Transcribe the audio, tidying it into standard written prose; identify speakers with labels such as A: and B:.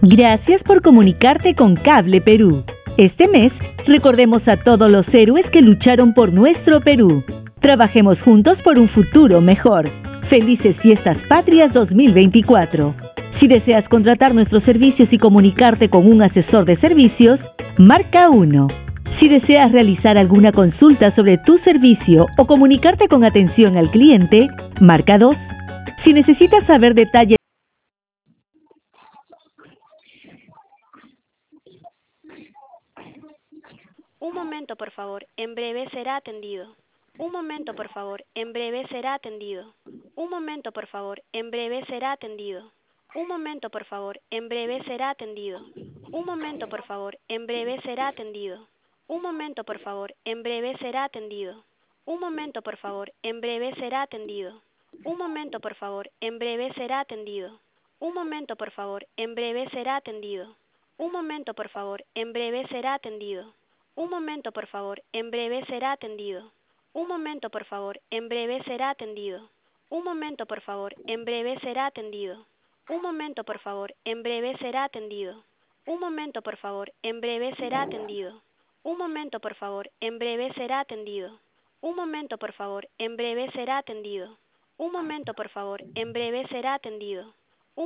A: Gracias por comunicarte con Cable Perú. Este mes, recordemos a todos los héroes que lucharon por nuestro Perú. Trabajemos juntos por un futuro mejor. Felices Fiestas Patrias 2024. Si deseas contratar nuestros servicios y comunicarte con un asesor de servicios, marca 1. Si deseas realizar alguna consulta sobre tu servicio o comunicarte con atención al cliente, marca 2. Si necesitas saber detalles.
B: Un momento, por favor, en breve será atendido. Un momento, por favor, en breve será atendido. Un momento, por favor, en breve será atendido. Un momento, por favor, en breve será atendido. Un momento, por favor, en breve será atendido. Un momento, por favor, en breve será atendido. Un momento, por favor, en breve será atendido. Un momento, por favor, en breve será atendido. Un momento, por favor, en breve será atendido. Un momento, por favor, en breve será atendido. Un momento, por favor, en breve será atendido. Un momento, por favor, en breve será atendido. Un momento, por favor, en breve será atendido. Un momento, por favor, en breve será atendido. Un momento, por favor, en breve será atendido. Un momento, por favor, en breve será atendido. Un momento, por favor, en breve será atendido. Un momento, por favor, en breve será atendido.